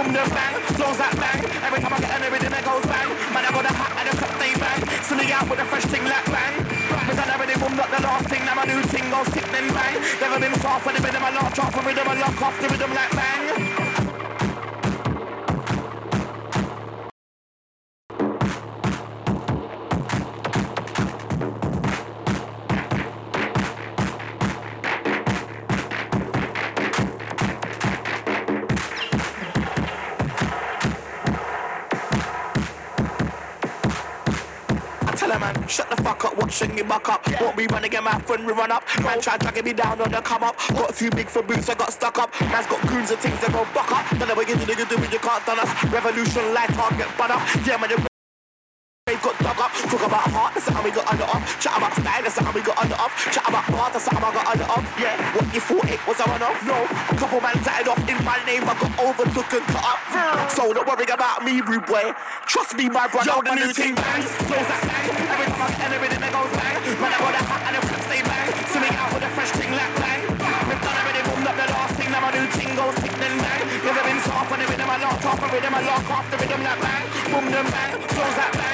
boom them bang, flows that bang. Every time I get an rhythm it goes bang. Man, I got a hat and a cut they bang. Silly out with a fresh thing like bang. But I never boom up the last thing, now my new thing goes tick then bang. Never been soft for the rhythm, I launch off the rhythm, I lock off the rhythm like bang. Man, shut the fuck up, watching me buck up. Won't be running get my friend, we run up. Man try dragging me down on the come up. Got too big for boots, I got stuck up. Man's got goons and things that go buck up. Don't know what you do when you can't done us. Revolution light target bun up. Yeah man, they got dug up. Talk about heart, that's something we got under off. Chat about style, that's something we got under off. Chat about bar, that's something I got under off. Yeah, what you thought it was a run off? No, a couple man died off in my name, I got overtook and cut up. So don't worry about me, rude boy. Trust me, my brother. Yo, the new thing bangs, flows that bang. Every time I get an rhythm, it goes bang. Man, I got a hat and a flip, stay bang. Swimming out with a fresh thing like bang. We've done everything, boomed up the last thing. Now my new thing goes tick then bang. Never been soft on the rhythm, I lock off the rhythm, I lock off the rhythm like bang. Boom them bang, flows that bang.